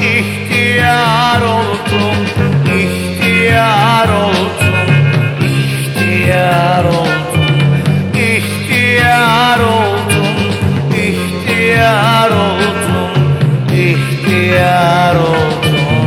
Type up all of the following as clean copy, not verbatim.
İhtiyar oldum, ihtiyar oldum, ihtiyar oldum, ihtiyar oldum, ihtiyar oldum, ihtiyar oldum.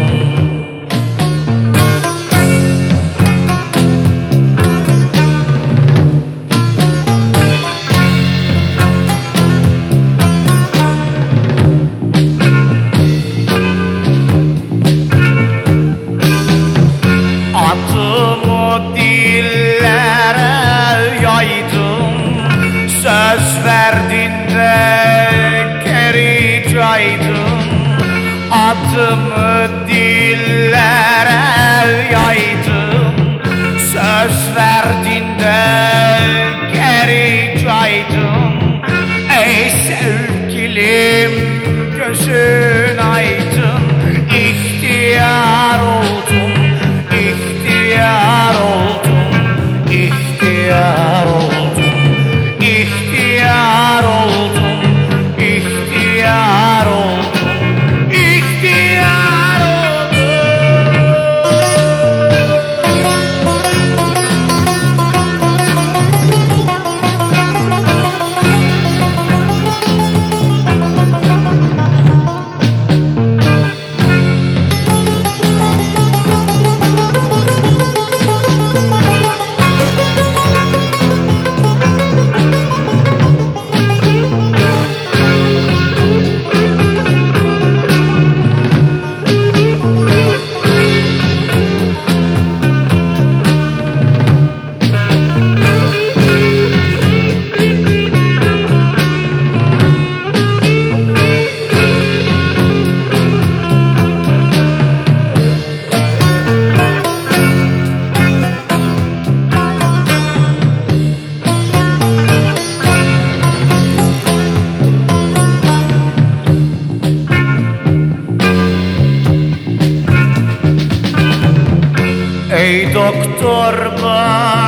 Adımı dillere yaydım, söz verdiğinde geri caydım. Adımı dillere yaydım, söz verdiğinde geri caydım. Ey sevgilim, gözün aydın, ihtiyar oldum, ihtiyar oldum, ihtiyar oldum, ihtiyar oldum, ihtiyar oldum, ihtiyar Ey doktor bak